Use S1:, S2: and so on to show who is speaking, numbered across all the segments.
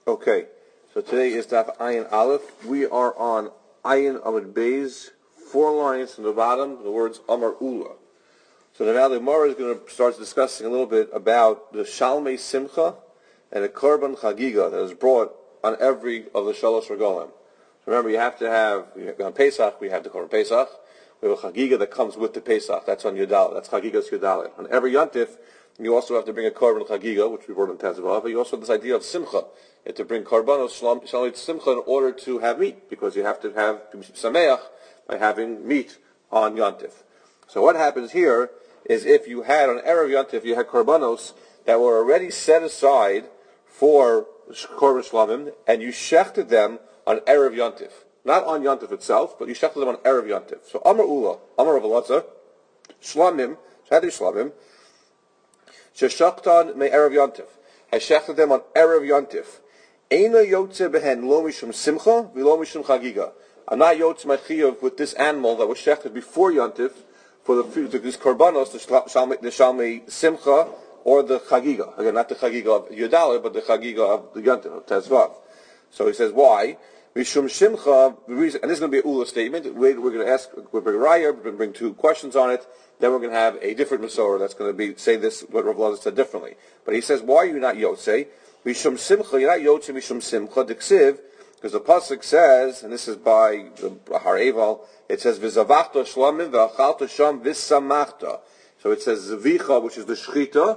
S1: Okay, so today is Daf Ayin Aleph. We are on Ayin Amud Beis, 4 lines from the bottom, the words Amar Ula. So now the Gemara is going to start discussing a little bit about the Shalmei Simcha and the Korban Chagiga that is brought on every of the Shalosh Regalim. So remember, you have to have, on Pesach, we have the Korban Pesach. We have a Chagiga that comes with the Pesach. That's on Yudal. That's Chagiga's Yudalit. On every Yontif, you also have to bring a Korban Chagiga, which we brought in Tezvav, but you also have this idea of Simcha. You have to bring Korbanos Shalmei Simcha in order to have meat, because you have to have Sameach by having meat on Yontif. So what happens here is if you had on Erev Yontif, you had Korbanos that were already set aside for Korban Shlamim, and you shechted them on Erev Yontif. Not on Yontif itself, but you shechted them on Erev Yontif. So Amar Ula, Amar Rav Elazar, Shlamim, Shadi Shlamim, Sheshachtan me Erev Yontif. I shechted them on Erev Yontif. Eina yotze behen lo mishum simcha, v'lo mishum chagiga. I'm not yotze my chiyuv with this animal that was shechted before Yontif for this korbanos, the Shalmei Simcha, or the chagiga. Again, not the chagiga of Yudalit, but the chagiga of the Yontif, of Tezvav. So he says, why? Mishum Simcha, the reason, and this is going to be a Ula statement. We're going to ask, we're going to bring Raya, we're going to bring 2 questions on it. Then we're going to have a different Masorah that's going to be, say this, what Rav Elazar said differently. But he says, why are you not Yotzei? Mishum Simcha, you're not Yotzei Mishum Simcha, Diksiv, because the Pasuk says, and this is by the Har-Eval, it says, V'zavachta shlamim v'achalta sham v'samachta. So it says Zvicha, which is the Shechita,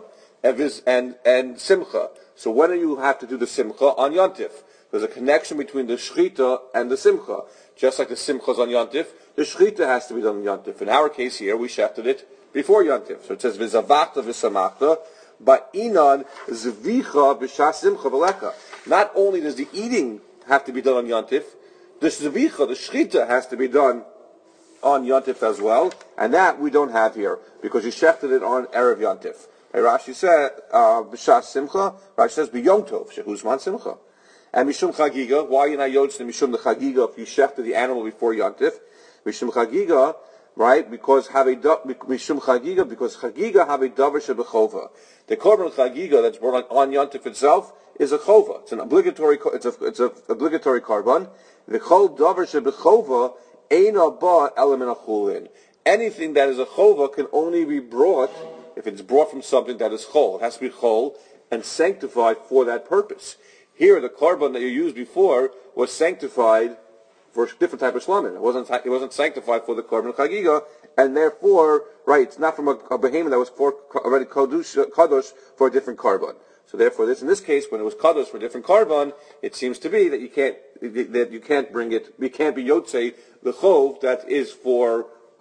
S1: and Simcha. So when do you have to do the Simcha? On Yontif. There's a connection between the Shechita and the Simcha. Just like the Simcha is on Yontif, the Shechita has to be done on Yontif. In our case here, we shechted it before Yontif. So it says V'zavachta v'samachta, but Inan Zvicha b'shas Simcha v'lecha. Not only does the eating have to be done on Yontif, the Zvicha, the Shechita, has to be done on Yontif as well, and that we don't have here, because you shechted it on Erev Yontif. Rashi said, b'shas Simcha, Rashi says, b'yom tov, shehuzman Simcha. And Mishum Chagiga, why are you not Yotzei Mishum the Chagiga if you shechted the animal before Yontif? Mishum Chagiga, right, because Mishum Chagiga, because Chagiga have a davar shebechova. The Korban Chagiga that's brought on Yontif itself is a chova. It's an obligatory, it's a obligatory Korban. The chol davar shebechova eina ba element achulin. Anything that is a chova can only be brought if it's brought from something that is chol. It has to be chol and sanctified for that purpose. Here, the korban that you used before was sanctified for a different type of shlamim. It wasn't sanctified for the korban chagiga, and therefore, right, it's not from a behemoth that was already kadosh for a different korban. So therefore, in this case, when it was kadosh for a different korban, it seems to be that you can't bring it. You can't be yotzei the chov that is for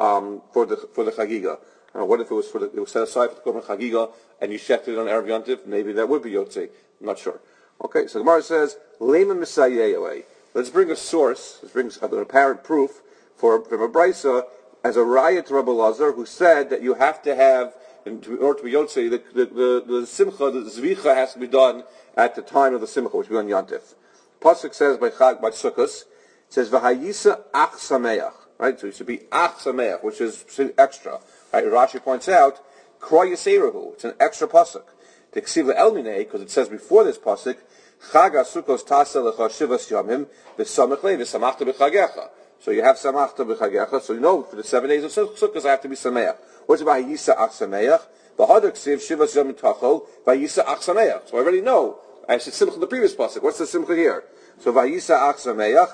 S1: the chagiga. What if it was set aside for the korban chagiga and you shechted it on Erev Yontif? Maybe that would be yotzei. I'm not sure. Okay, so Gemara says, Lema Misayeh. Let's bring a source, let's bring an apparent proof from a Brisa as a raya to Rabbi Elazar, who said that you have to have, in order to be Yotzei, the Simcha, the Zvicha has to be done at the time of the Simcha, which will be on Yontif. Pasuk says by Sukkos, it says, V'hayisa ach sameach. Right, so it should be ach sameach, which is extra. Right, Rashi points out, Kroy Yiserahu, it's an extra Pasuk. The Ksiva Elminei, because it says before this pasuk, Chaga Sukkos Tasa Lecha Shivas Yamim V'Samachle V'Samachta B'Chagecha. So you have Samachta B'Chagecha. So you know for the 7 days of Sukkos I have to be Sameach. What's about Yisa Ach Sameach? V'Hadar Ksiv Shivas Yamim Tachol V'Yisa Ach Sameach. So I already know. I said Simcha in the previous pasuk. What's the Simcha here? So V'Yisa Ach Sameach.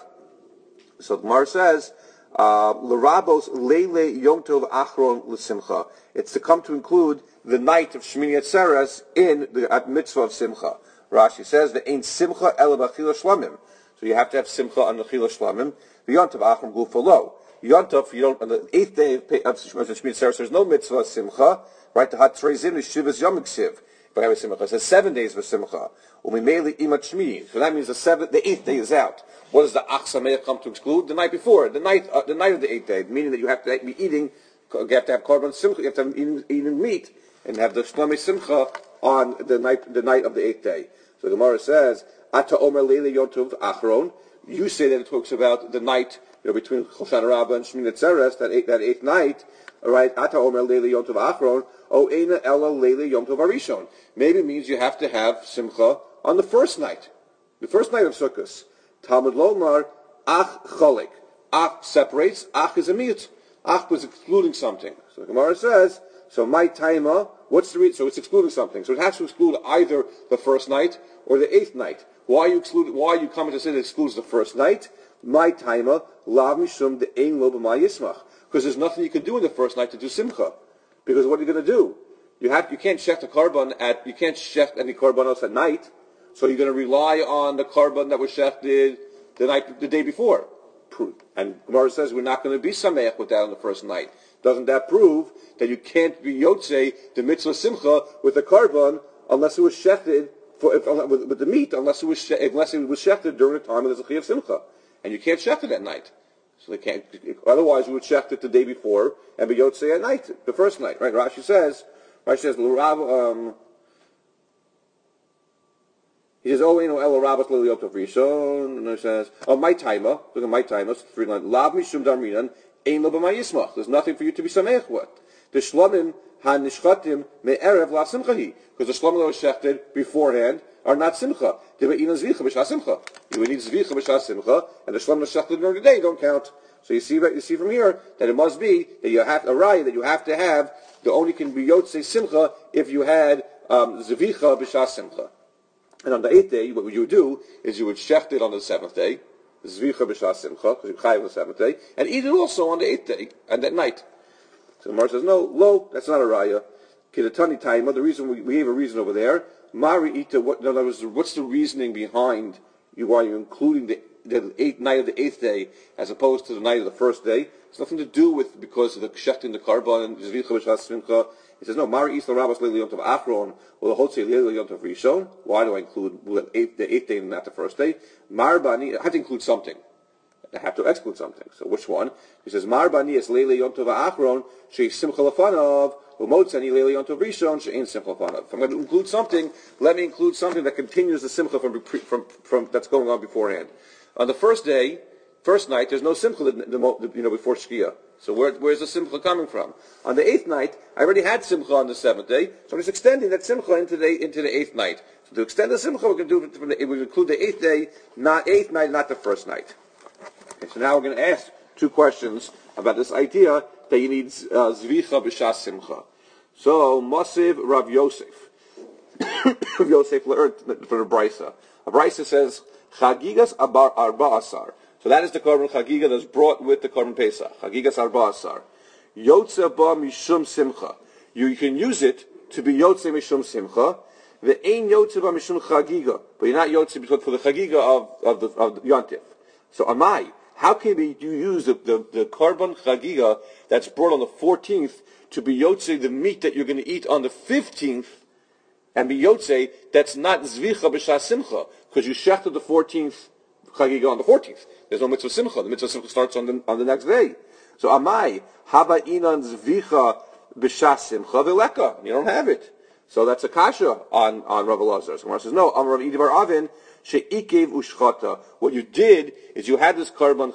S1: So the Gemara says, L'Rabos Leile Yom Tov Achron L'Simcha. It's to come to include the night of Shmini Atzeres in the mitzvah of Simcha. Rashi says the ain't Simcha ela b'achila shlamim. So you have to have Simcha on the chila shlamim. The Yontav Achron Gufalo. Yontav, you don't, on the 8th day of Shmini Atzeres, there's no mitzvah of Simcha. Right? The Hat Treizim is Shivas Yom Ksiv. But I have Simcha. It says 7 days for Simcha. Umimeli imat Shmini. So that means the 8th day is out. What does the Ach Sameach come to exclude? The night before, the night of the 8th day, meaning that you have to be eating. You have to have korban simcha. You have to have eating meat and have the shlamei simcha on the night of the 8th day. So the Gemara says, "Ata omer leili yom tov achron." You say that it talks about the night between Choshana Rabbah and Shmini Atzeres, that 8th night. All right, Ata omer leili yom tov achron. O eina ela leili yom tov arishon. Maybe it means you have to have simcha on the first night. The first night of Sukkot. Talmud Lomar, Ach Cholik. Ach separates, Ach is a miyut. Ach was excluding something. So the Gemara says, so my taima, what's the reason? So it's excluding something. So it has to exclude either the first night or the eighth night. Why are you coming to say that it excludes the first night? My taima, lav mishum de ein lo b'ma yismach. Because there's nothing you can do in the first night to do simcha. Because what are you going to do? You can't shecht any korban else at night. So you're going to rely on the korban that was shechted the day before. And Gemara says we're not going to be sameach with that on the first night. Doesn't that prove that you can't be yotzei the mitzvah simcha with the korban unless it was shechted with the meat, unless it was shechted during the time of the zechiyah of simcha, and you can't shecht it at night. So they can't. Otherwise, you would shecht it the day before and be yotzei at night, the first night, right? Rashi says, he says, "Oh, el rabas liliotov rishon," and he says, "Oh, my taima, look at my taima, 3 lines. Lav mishum darminan ein lo b'ma yismach. There's nothing for you to be sameach with. The shlomim hanishchatim me'erev la simchahi, because the shlomim that was shechted beforehand are not simcha. They were inan zvicha b'shas simcha. You would need zvicha b'shas simcha, and the shlomim that shechted during the day don't count. So you see from here that it must be that you have a raya that you have to have. The only can be yotzei simcha if you had zvicha b'shas simcha." And on the 8th day, what you would do is you would shecht it on the 7th day, zvicha b'shas simcha, because you chayav on the 7th day, and eat it also on the 8th day, and that night. So the Gemara says, no, that's not a raya. Kidatani taima, the reason, we have a reason over there. Mari ita, what's the reasoning behind why you're including the night of the 8th day as opposed to the night of the first day? It's nothing to do with because of the shechting the korban and zvicha b'shas simcha. He says, no, Mari Isla Rabbas Leili Yom Tov Achron, or the Hotzei Leili Yom Tov Rishon. Why do I include the 8th day and not the first day? Marbani, I have to include something. I have to exclude something. So which one? He says, Marbani is Leili Yom Tov Achron, Shei Simcha Lafanov, Umotzani Leili Yom Tov Rishon, Shei Simcha Lafanov. If I'm going to include something, let me include something that continues the Simcha from that's going on beforehand. On the first night, there's no Simcha before Shkia. So where's the simcha coming from? On the 8th night, I already had simcha on the 7th day, so I'm just extending that simcha into the 8th night. So to extend the simcha, we're going to include the 8th day, not 8th night, not the first night. Okay, so now we're going to ask 2 questions about this idea that you need zvicha b'shas simcha. So Masiv Rav Yosef, Rav Yosef learned from the Brisa. A Brisa says chagigas arba asar. So that is the korban chagiga that's brought with the korban pesach. Chagigas arba asar. Yotze ba mishum simcha. You can use it to be yotze mishum simcha. The ein yotze ba mishum chagiga, but you're not yotze because for the chagiga of the yontif. So amai, how can you use the korban chagiga that's brought on the 14th to be yotze the meat that you're going to eat on the 15th, and be yotze that's not zvicha b'shas simcha because you shechted the 14th chagiga on the 14th. There's no mitzvah simcha. The mitzvah simcha starts on the next day. So amai haba inan zvicha b'shas simcha v'leka. You don't have it. So that's a kasha on Rav Elazar. So Gemara says no. Amar Rav Idibar Avin she'ikev ushchata. What you did is you had this korban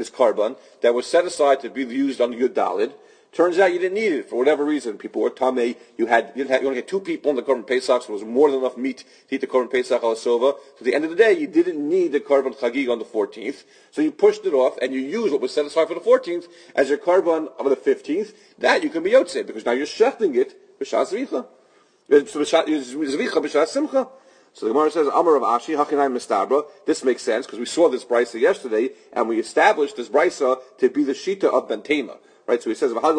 S1: that was set aside to be used on Yud Dalid. Turns out you didn't need it for whatever reason. People were tamei. You only had 2 people in the korban pesach, so there was more than enough meat to eat the korban pesach al sova. So at the end of the day, you didn't need the korban chagig on the 14th, so you pushed it off and you used what was set aside for the 14th as your korban of the 15th. That you can be yotzei because now you're shechting it b'shas zvicha, zvicha b'shas simcha. So the Gemara says, Amar of Ashi, Hachinai Mistabra. This makes sense because we saw this brisa yesterday and we established this brisa to be the shita of Ben Tema. Right, so he says, if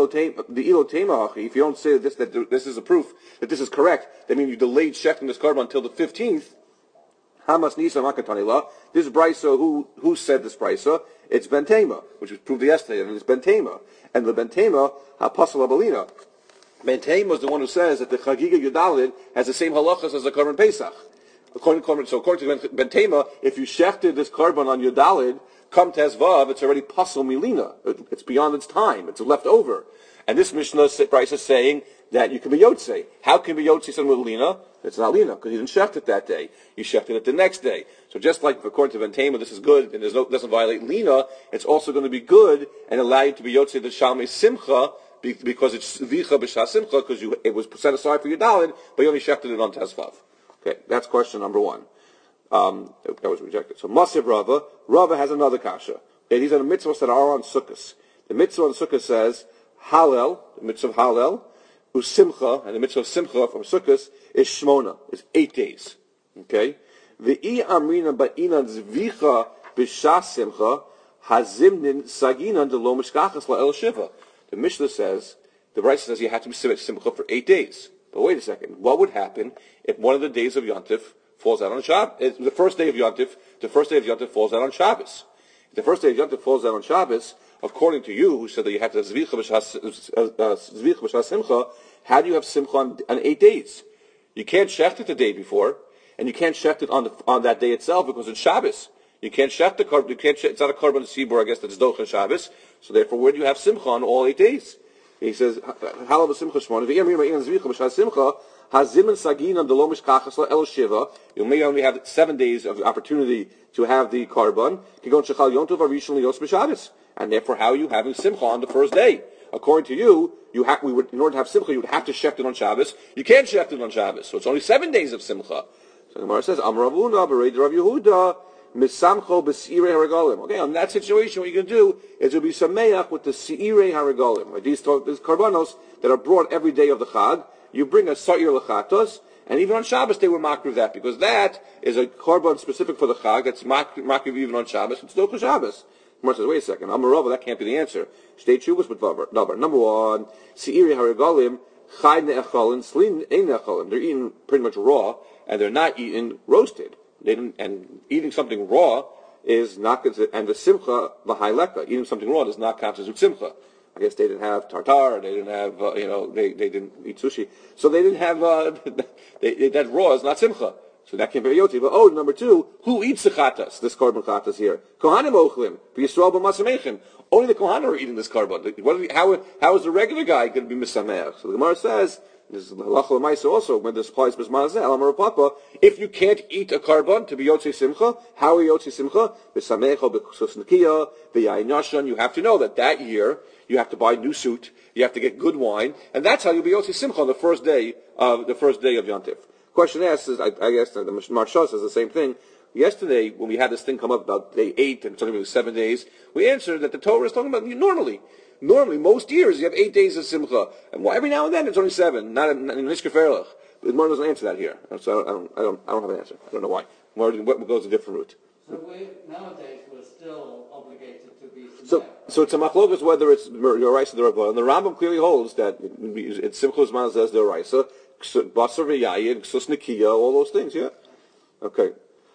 S1: you don't say that this is a proof that this is correct, that means you delayed shechting this korban until the 15th. Hamas Nisa Makatanila. This brisa, who said this brisa? It's Ben Tema, which was proved yesterday, and it's Ben Tema. And the Ben Tema, Apostle Abalina. Ben Tema is the one who says that the Chagiga Yudalid has the same halachas as the korban Pesach. According to Ben Tema, if you shechted this korban on Yudalid, come Tezvav, it's already pasul milina. It's beyond its time. It's left over. And this Mishnah Bryce is saying that you can be yotzei. How can you be yotzei some with lina? It's not lina because you didn't shecht it that day. You shechted it the next day. So just like according to Ventema, this is good and doesn't violate lina. It's also going to be good and allow you to be yotzei the shalmei simcha because it's vicha b'shas simcha because it was set aside for your dalid, but you only shechted it on Tezvav. Okay, that's question number 1. That was rejected. So Masib Rava has another kasha. Okay, these are the mitzvahs that are on Sukkot. The mitzvah on Sukkot says Hallel, the mitzvah of Hallel, Usimcha, and the mitzvah of Simcha from Sukkot is Shmona, is 8 days. Okay? Ve'i amrina ba'ina zvicha b'shas simcha hazimnin saginan de lo mishkachas la'el shiva. The Mishnah says, the Brisa says you have to be Simcha for 8 days. But wait a second, what would happen if one of the days of Yontif falls out on Shabbos? The first day of Yontif falls out on Shabbos. If the first day of Yontif falls out on Shabbos, according to you, who said that you have to zvicha b'shas simcha, how do you have simcha on 8 days? You can't shecht it the day before, and you can't shecht it on that day itself because it's Shabbos. You can't shecht the korban. It's not a korban tzibur, I guess, that's docha Shabbos. So therefore, where do you have simcha on all 8 days? He says, "Halal b'simcha shmona v'yamrim ba'in zvicha b'shas simcha hazimin sagin the lo mishkachas el shiva." You may only have 7 days of opportunity to have the korban. Kigon shechal yontov arishon liyos b'Shabbos, and therefore, how are you having simcha on the first day? According to you, in order to have simcha, you would have to shecht it on Shabbos. You can't shecht it on Shabbos, so it's only 7 days of simcha. So the Gemara says, "Amar Rav Huna b'reid Rav Yehuda misamcho b'seirei haragolim." Okay, on that situation, what you can do is you'll be sameach with the seirei haragolim. These karbanos that are brought every day of the Chag. You bring a sa'ir lechatos, and even on Shabbos they were makriv that because that is a korban specific for the Chag. That's makriv even on Shabbos. It's still Shabbos. Gemara says, wait a second, Amar Rava, that can't be the answer. Shtei tshuvos with davar. Number one, seirei haragolim chay ne'echolin slin ein ne'echolin. They're eaten pretty much raw, and they're not eaten roasted. And eating something raw is not considered, and the simcha, the haileka, eating something raw does not constitute simcha. I guess they didn't have tartar, they didn't have, they didn't eat sushi. So they didn't have, that raw is not simcha. So that can't be yoti. But number two, who eats the chatas, this korban chatas here? Kohanim ochlim, v'yisrael b'masamechin. Only the kohanim are eating this korban. How is the regular guy going to be misameach? So the Gemara says, this is halacha l'maisa also, when this applies b'zman hazeh, Amar Papa, if you can't eat a korban to be yotzei simcha, how are you yotzei simcha? B'samecha, b'ksus nekiya, b'yayin yashan. You have to know that year, you have to buy a new suit, you have to get good wine, and that's how you'll be yotzei simcha on the first day of Yontif. Question asked is, I guess the Marsha says the same thing. Yesterday, when we had this thing come up about day 8 and it's only 7 days, we answered that the Torah is talking about normally, most years you have 8 days of simcha, and every now and then it's only 7. Not in Hishkeferlech. The Gemara doesn't answer that here, so I don't have an answer. I don't know why. What goes a different route.
S2: So nowadays we're still obligated to be.
S1: So it's a machlokas whether it's Yoraisa or Rabba, and the Rambam clearly holds that it's simcha zman says the Yoraisa. Basar v'yayin, ksus nekiya, all those things, yeah? Okay.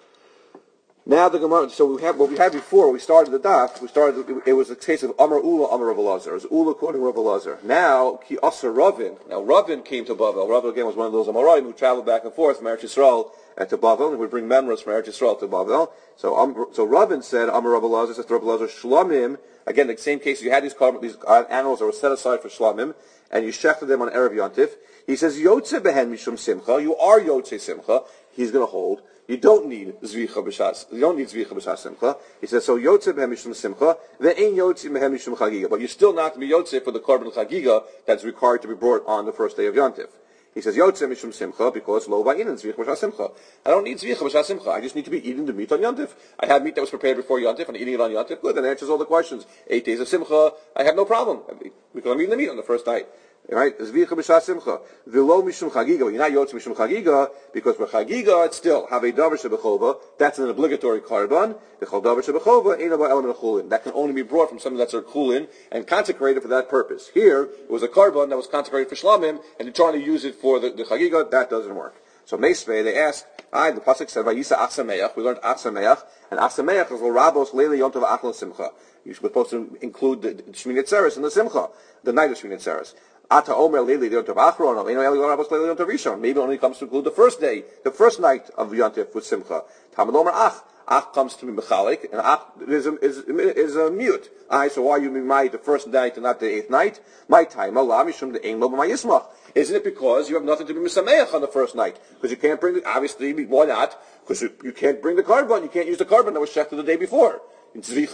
S1: Now the Gemara, so what we had before, we started the daf, it was a case of Amar Ula, Amar Rav Elazar. It was Ula quoting Rav Elazar. Now, Ki Asar Ravin. Now Ravin came to Bavel. Ravin again was one of those Amoraim who traveled back and forth from Eretz Yisrael to Bavel, and would bring memories from Eretz Yisrael to Bavel. So Ravin said, Amar Rav Elazar, says to Rav Elazar, Shlamim, again, the same case, you had these animals that were set aside for Shlamim, and you shechted them on Erev Yontif. He says, Yotze behen mishum simcha, you are Yotze simcha, he's going to hold. You don't need zvicha b'shas simcha. He says, so Yotze behen mishum simcha, ve'ein Yotze behen mishum chagiga. But you're still not to be Yotze for the korban chagiga that's required to be brought on the first day of Yontif. He says, Yotze mishum simcha, because lo ba'in and zvicha b'shas simcha. I don't need zvicha b'shas simcha. I just need to be eating the meat on Yontif. I have meat that was prepared before Yontif, and eating it on Yontif, good, that answers all the questions. 8 days of simcha, I have no problem, because I'm eating the meat on the first night. Right? Zvicha b'shas simcha. V'lo mishum chagiga. You're not yotz mishum chagiga, because for chagiga, it's still, have a davar shebechova, that's an obligatory korban. V'chol davar shebechova, ein aba element of chulin. That can only be brought from something that's a chulin, and consecrated for that purpose. Here, it was a korban that was consecrated for shlamim, and you're trying to use it for the chagiga, that doesn't work. So Meisvei, they ask, the pasuk said, Vayisa Achsameach, we learned Achsameach, and Achsameach is Rabos Leili Yontav Achlan Simcha. You're supposed to include the Shmini Atzeres and the Simcha, the night of Shmini Atzeres. Ata Omer Leili Yontav Achron, Rabos Leili Yontav Rishon. Maybe it only comes to include the first day, the first night of Yontif with Simcha. Tamad Omer Ach. Ach comes to be mechalik, and Ach is a mute. So why you mean the first night and not the 8th night? My time, Allah, Mishum the Ein Lo B'Mayismach. Isn't it because you have nothing to be misameach on the first night? Because you can't bring obviously, why not? Because you can't bring the korban, you can't use the korban that was shechted the day before. That's a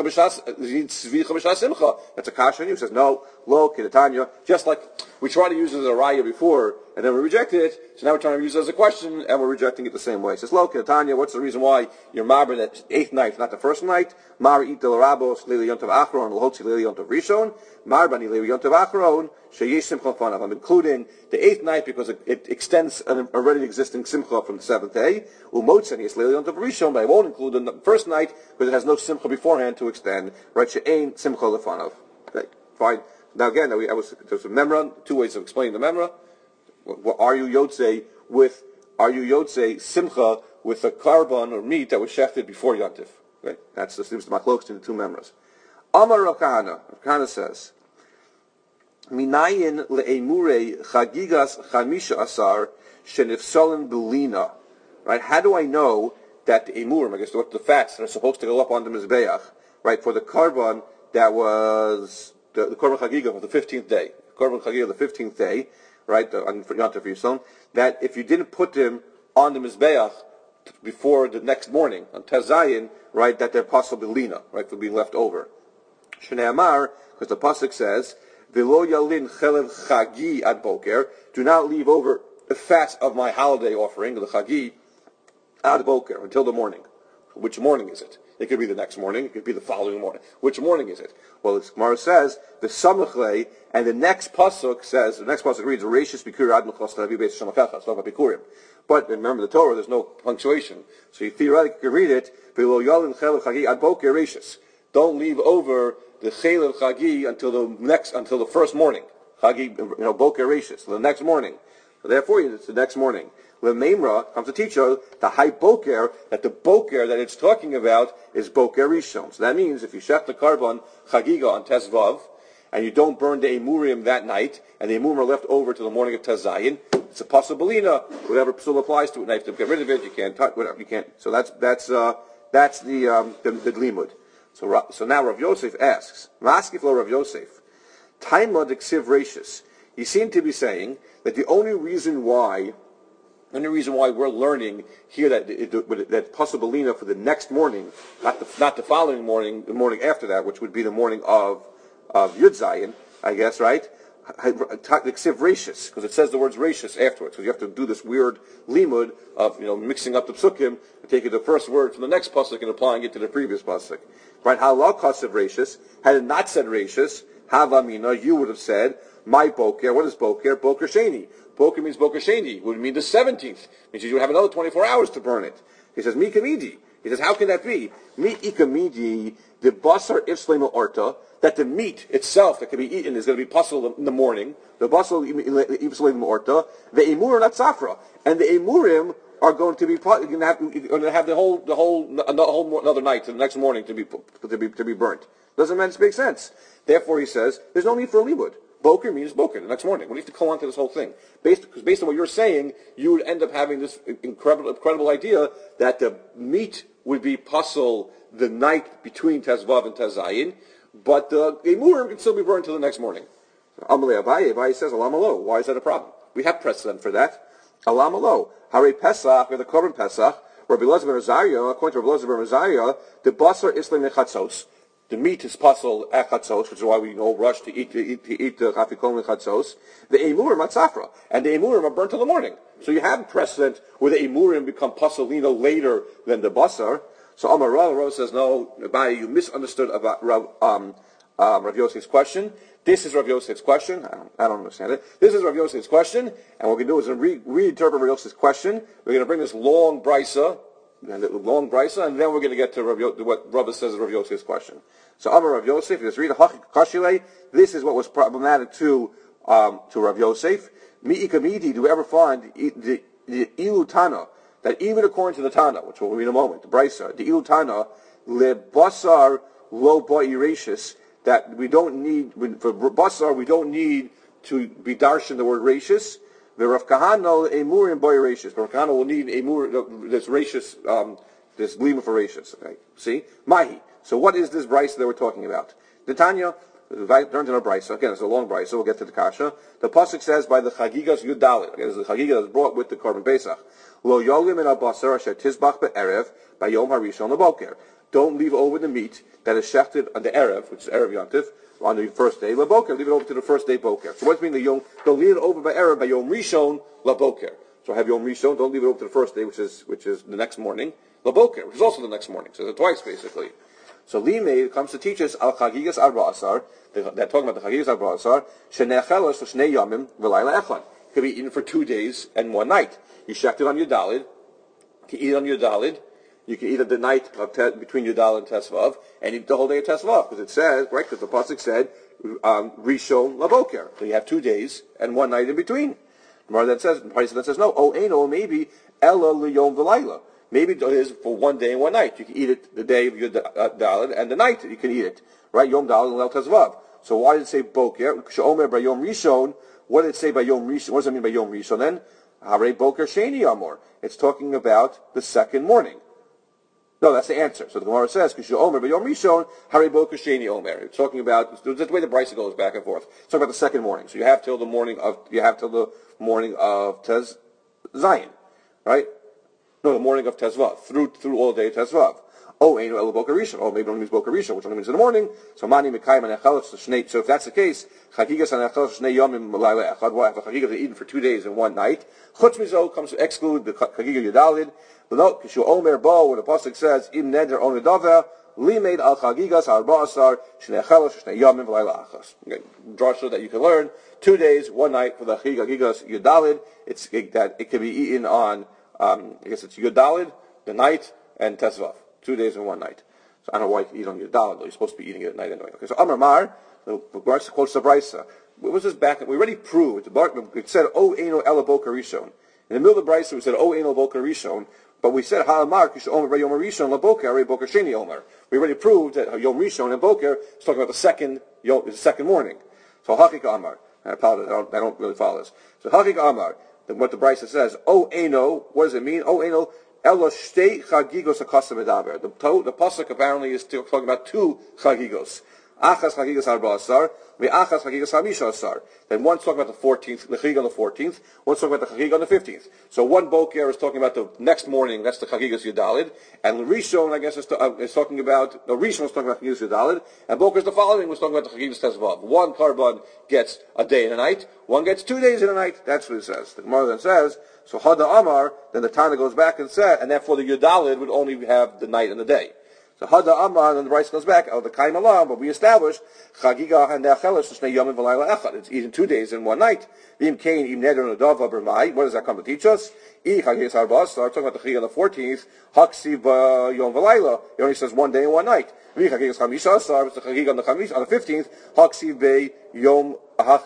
S1: kasha, and he says, no, lo, kidatanya, just like we tried to use it as a raya before, and then we rejected it. So now we're trying to use it as a question, and we're rejecting it the same way. It says, Lo, Tanya, what's the reason why you're married at 8th night, not the first night? Mar it del rabos lili yontav achron l'hotzi lili yontav rishon. Mar bani lili yontav achron sheyesh simcha fanav. I'm including the 8th night because it extends an already existing simcha from the 7th day. Umotzen yes lili yontav rishon, but I won't include the first night because it has no simcha beforehand to extend. Right? She'ain simcha lefanav. Okay, fine. Now again, there's a memra, two ways of explaining the memra. Are you Yotzei simcha with a carbon or meat that was shechted before Yontif? Right? That's the machlokes in the two memras. Amar Rav Kahana says, Minayin le'emure chagigas chamisha asar shenifsolen belina. Right? How do I know that the emurim, I guess what the fats that are supposed to go up on the mizbeach, right, for the carbon that was the Korban Chagiga of the 15th day, Korban Chagiga of the 15th day, right, on Yontif Yisrael, that if you didn't put them on the Mizbeach before the next morning, on Tezayin, right, that they're possibly lina, right, for being left over. Shnei Amar, because the Pasuk says, V'lo yalin chelev chagi ad boker, do not leave over the fats of my holiday offering, the chagi, ad boker, until the morning. Which morning is it? It could be the next morning. It could be the following morning. Which morning is it? Well, the Gemara says the samachle, and the next pasuk reads Reishis Bikurim Ad Mechos Tavi Beis Shamachacha. It's not about Bikurim. But remember the Torah, there's no punctuation, so you theoretically could read it V'lo Yalin Chelev Chagi Ad Boker Reishis. Don't leave over the Chelev Chagi until the first morning. Chagi, Boker Reishis, the next morning. So therefore, it's the next morning. Lememra comes to teach us the high boker, that the boker that it's talking about is boker rishon. So that means if you shech the carbon chagiga on Tezvav, and you don't burn the emurim that night, and the emurim are left over to the morning of Tezayin, it's a possibilina. Whatever psul applies to it, and you have to get rid of it. You can't touch whatever you can't. So that's the glimud. So now Rav Yosef asks, Maskif lo Rav Yosef, Taima d'ksiv reishis. He seemed to be saying that the only reason why we're learning here that possibilina for the next morning, not the following morning, the morning after that, which would be the morning of Yud Zayin, I guess, right? Ksiv rashis, because it says the words rashis afterwards. So you have to do this weird limud of mixing up the psukim and taking the first word from the next pasuk and applying it to the previous pasuk. Right? Halal ksiv rashis. Had it not said rashis, havamina, you would have said my boker. What is boker? Boker sheni. Boker means Boker Sheni. It would mean the 17th. Means you would have another 24 hours to burn it. He says, Mi kamidi. He says, how can that be? Mi ikamidi, the basar ifslema orta, that the meat itself that can be eaten is going to be possible in the morning. The basar ifslema orta, the emurim not safra. And the emurim are going to have the whole another night, the next morning to be burnt. Doesn't make sense. Therefore, he says, there's no need for a limud. Boker means boker, the next morning. We have to call on to this whole thing. Because based on what you're saying, you would end up having this incredible idea that the meat would be puzzle the night between Tezvav and Tezayin, but the emurim can still be burned until the next morning. Amalei Abaye says, Alam alo. Why is that a problem? We have precedent for that. Alam alo. Hare Pesach, we have the Korban Pesach, Rabbi Elazar ben Azariah, according to Rabbi Elazar ben Azariah, the basar islam nechatzos. The meat is puzzle at chatzos, which is why we rush to eat the chafikon and chatzos. The emurim matzafra, and the emurim are burnt till the morning. So you have precedent where the emurim become puzzolino later than the basar. So Amar Rav says, no, Abaye, you misunderstood about Rav Yosef's question. This is Rav Yosef's question. I don't understand it. This is Rav Yosef's question, and what we can do is reinterpret Rav Yosef's question. We're going to bring this long brisa. And then we're going to get to what Rabbi says is Rav Yosef's question. So Amar Rav Yosef, let's read Kashile. This is what was problematic to Rav Yosef. Mi'i kamidi, do we ever find the ilu Tana, that even according to the Tana, which we'll read in a moment, the Brisa, the ilu Tana, le basar lo ba'irashis, that we don't need, for basar, we don't need to be darshan the word rashis. The Rav Kahana emurim boy rashis. Rav Kahana will need this rashis, this lima for rashis. Okay, see, mahi. So what is this brisa that we're talking about? Netanya Learned in a brisa. Again, it's a long brisa. We'll get to the kasha. The pasuk says by the chagigas yudalit. Again, it's the chagiga that's brought with the korban pesach. Lo yolim in abasar asher tizbach be'erev by yom harishon leboker. Don't leave over the meat that is shechted on the erev, which is erev yontif, on the first day leboker. Leave it over to the first day boker. So what's mean the yom? Don't leave it over by erev by yom rishon leboker. So have yom rishon. Don't leave it over to the first day, which is the next morning leboker, which is also the next morning. So it's twice basically. So Limei comes to teach us al chagigas arba asar. They're talking about the chagigas arba asar. Shenechelos shnei yamim v'layla echad. Could be eaten for 2 days and 1 night. You shecht it on your dalid. You can eat it on your dalid. You can eat it the night between your dalid and tesvav, and eat the whole day of tesvav, because it says, right? Because the pasuk said rishon laboker. So you have 2 days and 1 night in between. Gemara that says no. Oh, ain't maybe ella liyom v'layla. Maybe it is for 1 day and 1 night. You can eat it the day of your dalid, and the night you can eat it. Right? Yom dalid and leil tezvav. So why did it say boker? She'omer by yom rishon. What did it say by yom rishon? What does it mean by yom rishon then? Hare boker sheni amor. It's talking about the second morning. No, that's the answer. So the Gemara says, She'omer by yom rishon, hare boker sheni omer. It's talking about, that's the way the brisa goes back and forth. It's talking about the second morning. So you have till the morning of Tez Zion. Right? No, the morning of Tezvav, through all day Tezvav. Oh, Eino El Boker Rishon. Oh, maybe it only means Boker Rishon, which only means in the morning. So Mani Mekayim and Echelos Shnei. So if that's the case, Chagigas and Echelos Shnei Yomim L'Layla Echad. We'll have a Chagigas eaten for 2 days and 1 night. Chutz Mizo comes to exclude the Chagiga Yudalid. But no, Kishu Omer Bo, when the pasuk says Im Neder On Nedava Limeid Al Chagigas Arba Asar Shnei Echelos Shnei Yomim L'Layla Achas. Draw so that you can learn 2 days, 1 night for the Chagigas Yudalid. It can be eaten on. I guess it's Yudalid, the night, and Tesvav. 2 days and 1 night. So I don't know why you can eat on Yudalid, though. You're supposed to be eating it at night anyway. Okay, so Amar Mar, the Gemara quotes the Brisa. What was this back? We already proved. It said, Oh, Eino Ela Boker Rishon. In the middle of the Brisa, we said, Oh, Eino Boker Rishon. But we said, Ha'amar, Kishu Omer, Yom Rishon, La Boker, Ari Boker Sheni Omer. We already proved that Yom Rishon and Boker is talking about the second morning. So Hachik Amar. I apologize, I don't really follow this. So Hachik Amar. What the Brisa says, Oh Eino, what does it mean? Oh Eino, Elo Shtei Chagigos Akasa Medaber. The pasuk apparently is still talking about 2 Chagigos. Achas Chagigos Arba Asar, Achas Chagigos Hamisha Asar. Then one's talking about the 14th, the Chagig on the 14th, one's talking about the Chagig on the 15th. So one Boker is talking about the next morning, that's the Chagigos Yudalid, and Rishon, I guess, is talking about, no, Rishon was talking about Chagigos Yudalid, and Boker's the following was talking about the Chagigos Tezvav. One Karban gets a day and a night, one gets 2 days and a night. That's what it says. The Gemara then says, so Hada Amar, then the Tana goes back and says, and therefore the Yudalid would only have the night and the day. So Hada Amar, and the Rice goes back, the Kaim Alam, but we established Chagiga and Ne'achelos Shnei Yomim V'Layla Echad. It's eaten 2 days and 1 night. V'im Kain Im Neder Nadav Abermai. What does that come to teach us? I Chagigas Arba Asar, talking about the Chagiga on the 14th. Haksiv Yom V'Layla. It only says 1 day and 1 night. V'im Chagigas Chamisha Asar, it's the Chagiga on the 15th. Haksiv Yom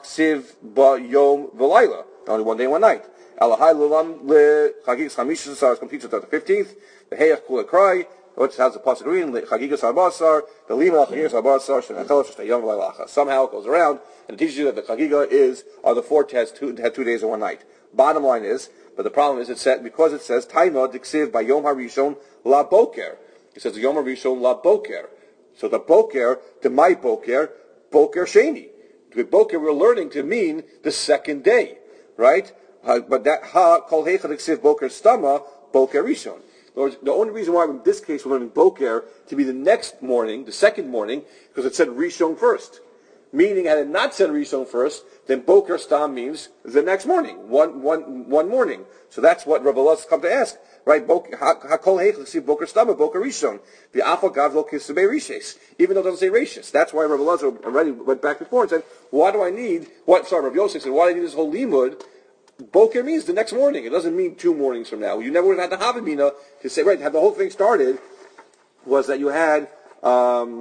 S1: V'Layla. Only 1 day and 1 night. Alahai Lulam Le Chagigas Chamisha Asar is complete until the 15th. The Heyach Kula Krai. Which has a pasuk reading, Chagigas Arbasar, the Lima Chagigas Arbasar, Shenechelos Shnei Yom V'Layla. Somehow it goes around and it teaches you that the Chagiga are the 4 tests, 2 days and 1 night. Bottom line is, but the problem is because it says Taina Diksiv by Yom Harishon La Boker. It says Yom Harishon La Boker. So the Boker, to my Boker Sheni. With Boker we're learning to mean the second day, right? But that Ha Kol Heicha Diksiv Boker Stama Boker Rishon. The only reason why in this case we're learning Boker to be the next morning, the second morning, because it said Rishon first. Meaning, had it not said Rishon first, then Boker Stam means the next morning, one morning. So that's what Rabbi Elazar come to ask, right? Hakol Heichel Boker Stam, Boker Rishon. The Alpha Gavlo Kisubei Rishes, even though it doesn't say Rishes. That's why Rabbi Elazar already went back before and said, why do I need? Rabbi Yosef said, why do I need this whole limud? Boker means the next morning. It doesn't mean 2 mornings from now. You never would have had the Havamina to say, right, how the whole thing started was that you had a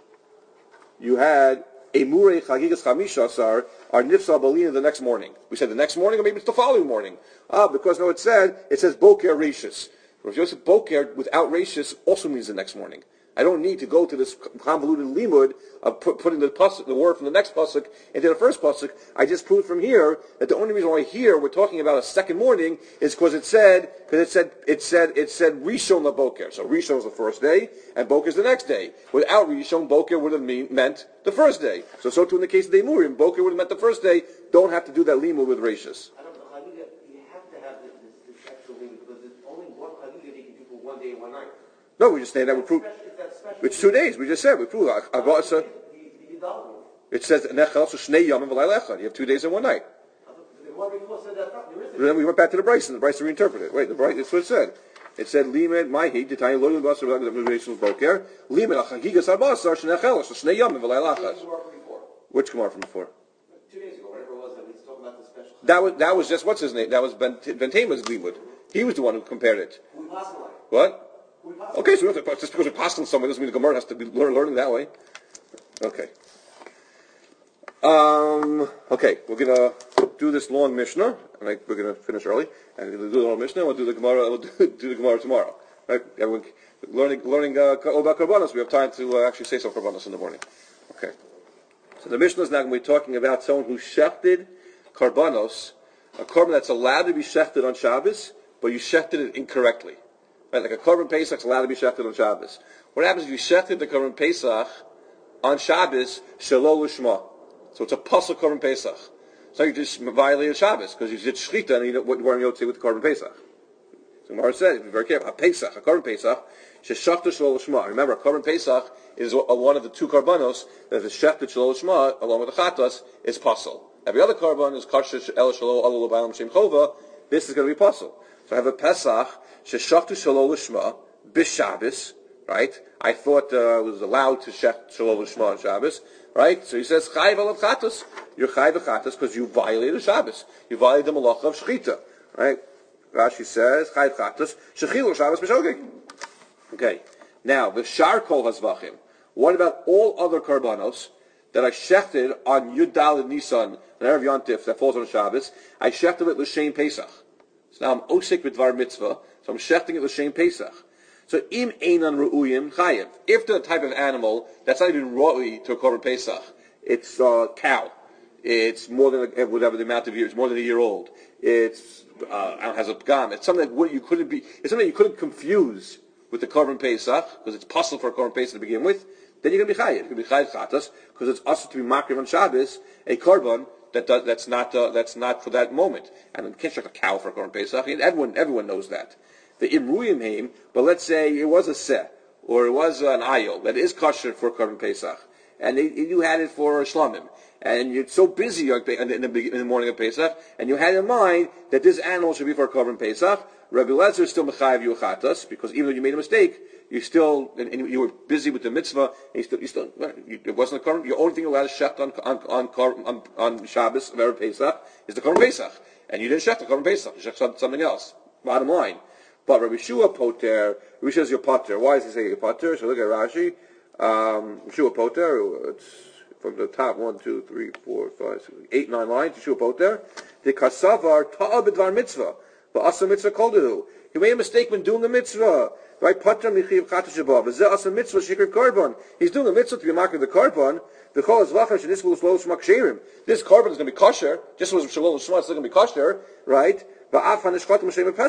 S1: Murei Chagigas Chamisha Asar, our Nifsa Balina the next morning. We said the next morning, or maybe it's the following morning. Because no, it says Boker Rashis. Rav Yosef Boker without Rashis also means the next morning. I don't need to go to this convoluted limud of putting the word from the next pasuk into the first pasuk. I just proved from here that the only reason why here we're talking about a second morning is because it said Rishon LaBoker. So Rishon is the first day, and Boker is the next day. Without Rishon, Boker would have meant the first day. So too in the case of the Emurim, Boker would have meant the first day. Don't have to do that limud with Rashis.
S3: I don't know. Chagiga, you have to have this actual limud because there's only one Chagiga that you can do for 1 day and 1 night.
S1: No, we just say that we prove. It's 2 days. We just said we prove. It says Nechel so Shnei Yomim V'Layla Echad. You have 2 days and 1 night. Then we went back to the Bryce, and the Bryce reinterpreted it. Wait, the Bryce. That's what it said. It said Limed Ma'hi Detayim Lo Yibasar V'Layla V'Layla Boker Limed Achagigas Arbasar Shnechel so Shnei Yomim V'Layla Echad. Which Gemara from before?
S3: 2 days ago, whatever it was, that we talking about the special.
S1: That was just what's his name? That was Ben Tama's Limud. He was the one who compared it. What? Okay, so just because we're passing someone doesn't mean the Gemara has to be learning that way. Okay. Okay, we're gonna do this long Mishnah, and we're gonna finish early. And we're gonna do the long Mishnah. We'll do the Gemara. We'll do the Gemara tomorrow. Right? Everyone learning all about Karbanos. We have time to actually say some Karbanos in the morning. Okay. So the Mishnah is now going to be talking about someone who shechted Karbanos, a korban that's allowed to be shechted on Shabbos, but you shechted it incorrectly. Right, like a korban Pesach is allowed to be shechted on Shabbos. What happens if you shechted the korban Pesach on Shabbos, shelo l'shma? So it's a pasuk korban Pesach. So you just violated Shabbos because you did shechita and you weren't yotzei with the korban Pesach. So Gemara said, be very careful. A Pesach, a korban Pesach, sheshachta shelo l'shma. Remember, a korban Pesach is one of the 2 karbanos that is shechted shelo l'shma along with the chatas is pasul. Every other korban is kasher el shelo alu l'baylam shem chova. This is going to be pasul. So I have a Pesach. Sheshachtu Shalol Lishma b'Shabbos, right? I thought it was allowed to shech Shalol Lishma on Shabbos, right? So he says Chayiv alav chatos. You're Chayiv chatos because you violated Shabbos. You violated the malacha of shechita, right? Rashi says Chayiv chatos shechil Shabbos b'shogeg. Okay. Now the Shar Kol Hazvachim. What about all other karbanos that I shechted on Yud Daled Nisan, an Erev Yontif that falls on Shabbos? I shechted it l'shem Pesach. So now I'm osik with Dvar Mitzvah. So I'm shechting it l'shem Pesach. So im einan ru'uyim chayev. If the type of animal that's not even roi to a korban Pesach, it's a cow. It's more than whatever the amount of years. It's more than a year old. It's has a pgam. It's something that you couldn't be. It's something you couldn't confuse with the korban Pesach because it's possible for a korban Pesach to begin with. Then you're going to be chayev. You're going to be chayev chatas because it's also to be makriv on Shabbos a korban that's not for that moment. And you can't shech a cow for a korban Pesach. And everyone knows that. The imruyim heim, but let's say it was a seh, or it was an ayil, that is kosher for Korban Pesach, and you had it for Shlamim, and you're so busy in the morning of Pesach, and you had in mind that this animal should be for Korban Pesach. Rabbi Lezer is still mechayev you chatas, because even though you made a mistake, you still, and you were busy with the mitzvah, and it wasn't a korban. The only thing you're allowed to shecht on Shabbos of Erev Pesach is the Korban Pesach, and you didn't shecht the Korban Pesach, you shecht something else. Bottom line. But Rabbi Shua Poter, Rabbi Shua is your potter. Why does he say your potter? So look at Rashi. Rabbi Shua Poter, it's from the top 1, 2, 3, 4, 5, 6, 8, 9 lines. Shua Poter. The Kasavar Ta'a B'dvar Mitzvah. V'asa Mitzvah Koldehu. He made a mistake when doing the mitzvah. Right? Poter Michiv Chata Shabbat. V'zeh Asa Mitzvah Shikr Korban. He's doing the mitzvah to be marking the Korban. The Chol is Vachar Sheniskul Shlo Shmak Sherim. This Korban is going to be kosher. Just as Shalom Shema is still going to be kosher. Right? He says if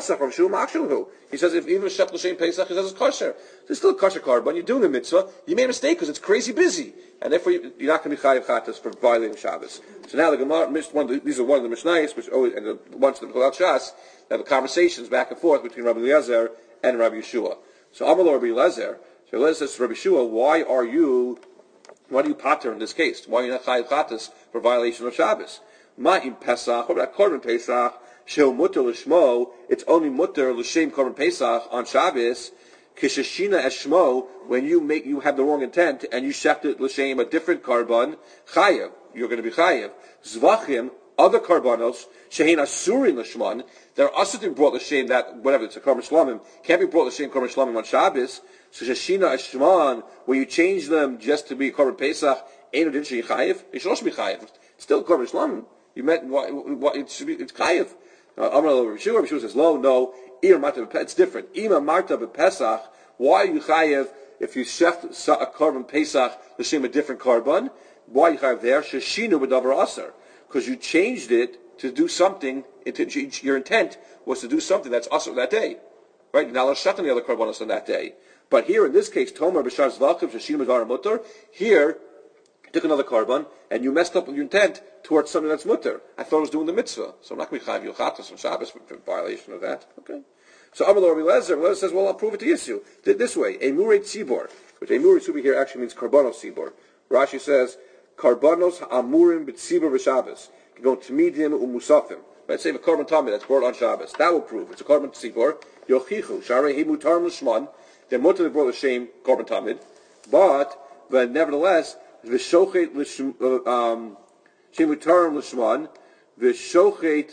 S1: even a shech l'shem Pesach, he says it's kosher. It's still a kosher korban. You're doing the mitzvah. You made a mistake because it's crazy busy, and therefore you're not going to be chayiv chatas for violating Shabbos. So now the Gemara, these are one of the Mishnayos, which always and a bunch of the Cholal Shas have conversations back and forth between Rabbi Eliezer and Rabbi Yeshua. So Amalor Rabbi Eliezer. So Eliezer says to Rabbi Yeshua, why do you pater in this case? Why are you not chayiv chatas for violation of Shabbos? Ma'im Pesach, what about korban Pesach? Shel mutter l'shmo, it's only mutter l'shem korban Pesach on Shabbos. Kishashina eshmo, when you have the wrong intent and you shechted l'shem a different korban, chayev, you're going to be chayev. Zvachim, other korbanos, shehein asurin l'shman, they're also to be brought l'shem that whatever it's a korban shlamim can't be brought l'shem korban shlamim on Shabbos. So shashina eshman, when you change them just to be korban Pesach, ain't it chayev? It should also be chayev. It's still korban shlamim. You meant it should be it's chayev. Rabbi Shua says, no, it's different. Ima Marta Pesach, why are you chayev if you shecht a korban Pesach, the same a different korban, why you have there? Sheshinu b'davar aser, because you changed it to do something. Your intent was to do something that's aser that day, right? Now let's shech on the other korbanos on that day. But here in this case, Tomer b'shar zvachiv sheshinu b'davar mutter. Here, you took another korban and you messed up with your intent towards something that's mutter. I thought I was doing the mitzvah, so I'm not going to be chayav yochatos on Shabbos for violation of that. Okay. So Amar Rabbi Lezer says, well, I'll prove it to Yisrael. This way, Emurei Tzibor, which Emurei Tzibor here actually means Karbanos Tzibor. Rashi says, Karbanos Amurim B'Tzibor B'Shabbos. You go to Midim Umusafim. Let's say a Karban Tamid that's brought on Shabbos. That will prove it's a Karban Tzibor. Yochichu, Sharei Himutar L'Shman. They're mutter they brought the same Karban Tamid. But nevertheless, V'Shochet Shimutar L'Shman. V'Shochet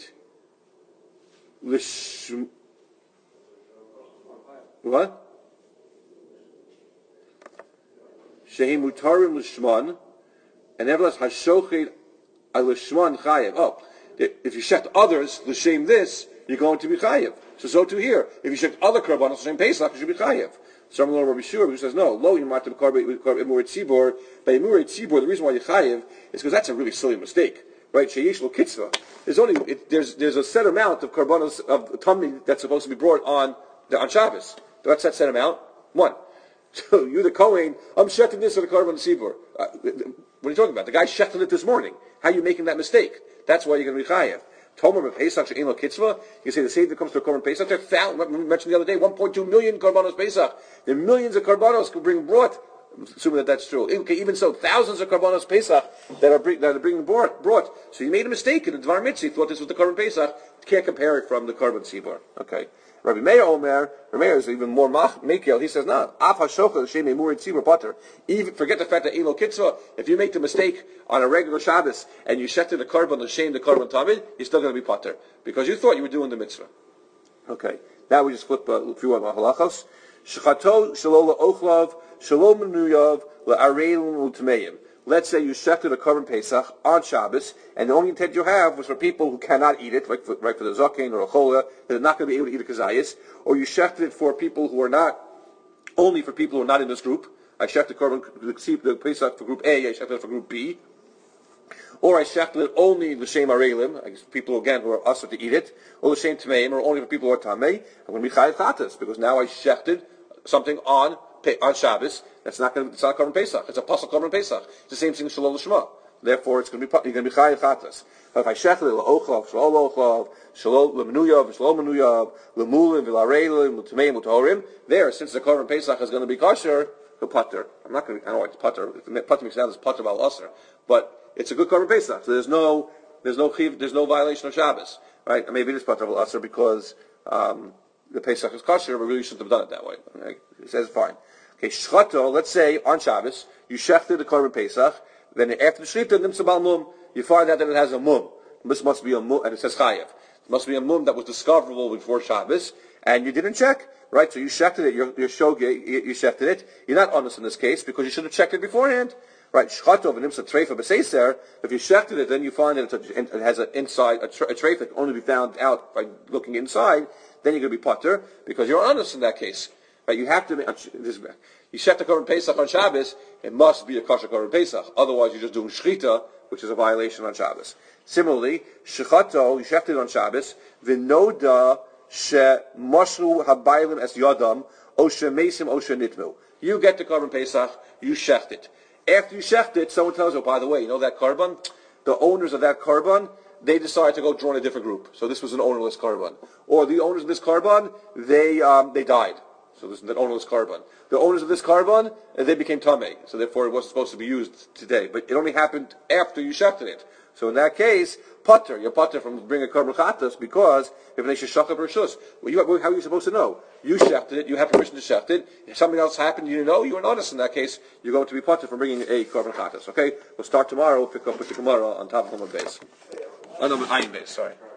S1: L'Shman. What? Shehi mutarim l'shman, and nevertheless hashochet al l'shman chayev. Oh, if you shecht others l'shem this, you're going to be chayev. So too here. If you shecht other karbanos l'shem Pesach, you should be chayev. Some of the Rabbi Shur who says no. Lo yimat b'karbe emuret tzibor. By emuret tzibor, the reason why you chayev is because that's a really silly mistake, right? Sheyish lo kitzvah. There's a set amount of karbanos of tummy that's supposed to be brought on Shabbos. What's that set amount? 1. So you the Kohen, I'm shechting this on the Karban Tzibor. What are you talking about? The guy shechted it this morning. How are you making that mistake? That's why you're going to be chayev. Tomer b'Pesach she'ein lo kitzvah. You say the same that comes to a Karban Pesach. We mentioned the other day, 1.2 million Karbanos Pesach. There are millions of Karbanos could bring brought. Assuming that's true. Okay, even so, thousands of Karbanos Pesach that are being brought. So you made a mistake in the Dvar Mitzvah. You thought this was the Karban Pesach. You can't compare it from the Karban Tzibor. Okay. Rabbi Meir Omer is even more Mekel. He says, no. Af hashocha l'shem emurit tzibur pater. Even forget the fact that elo kitzvah. If you make the mistake on a regular Shabbos and you shechted the korban l'shem the korban tamid, you're still going to be pater because you thought you were doing the mitzvah. Okay. Now we just flip a few other halachos. Shechato shelo la'ochlav shelo menuyav la'areilum u'tmeim. Let's say you shechted a korban Pesach on Shabbos, and the only intent you have was for people who cannot eat it, right for the zaken or a chola, that are not going to be able to eat a kazayis, or you shechted it for people who are not, only for people who are not in this group. I shechted the Pesach for group A, I shechted it for group B, or I shechted it only l'shem arelim, I guess people again who are usher to eat it, or l'shem tmeim, or only for people who are tamei. I'm going to be chayav chatas because now I shechted something on Shabbos. It's not Korban Pesach. It's a pasuk Korban Pesach. It's the same thing as Shalom L'Shma. Therefore, you're going to be chayav chatas. If I shechted l'ochlav, shalom l'ochlav, shalom l'menuyav, shalom menuyav, l'mulim, v'lareilim, l'tmeim, l'torim. There, since the Korban Pesach is going to be kosher, the putter. I don't know why it's putter. Putter makes it sound as putter b'al aser, but it's a good Korban Pesach. So there's no violation of Shabbos, right? Maybe it is putter b'al aser because the Pesach is kosher, but really shouldn't have done it that way. Okay? He says fine. Okay, shchato, let's say on Shabbos, you shechted the Korban Pesach, then after the Shrita, nimsa bal mum, you find out that it has a mum. This must be a mum, and it says chayev. It must be a mum that was discoverable before Shabbos, and you didn't check, right? So you shechted it, you shechted it. You're not honest in this case, because you should have checked it beforehand. Right, shchato v'nimsa treifa b'seiser, if you shechted it, then you find that it has an inside, a treifa that can only be found out by looking inside, then you're going to be potter, because you're honest in that case. Right, you have to make, you shech the Korban Pesach on Shabbos, it must be a kosher Korban Pesach. Otherwise, you're just doing shchita, which is a violation on Shabbos. Similarly, shechato, you shechted on Shabbos, v'noda she mashru habaylim es yadam, o she mesim o she nitmu. You get the Korban Pesach, you shecht it. After you shecht it, someone tells you, oh, by the way, you know that Korban? The owners of that Korban, they decided to go join a different group. So this was an ownerless Korban. Or the owners of this Korban, they died. So this is an ownerless Korban. The owners of this Korban, they became Tameh. So therefore it wasn't supposed to be used today. But it only happened after you shechted it. So in that case, putter, you're putter from bringing a Korban Chatas because if they shechted Rishus, how are you supposed to know? You shechted it, you have permission to shecht it. If something else happened, you didn't know, you were honest in that case, you're going to be putter from bringing a Korban Chatas. Okay? We'll start tomorrow, we'll pick up with the Gemara on top of the base. On the iron base, sorry.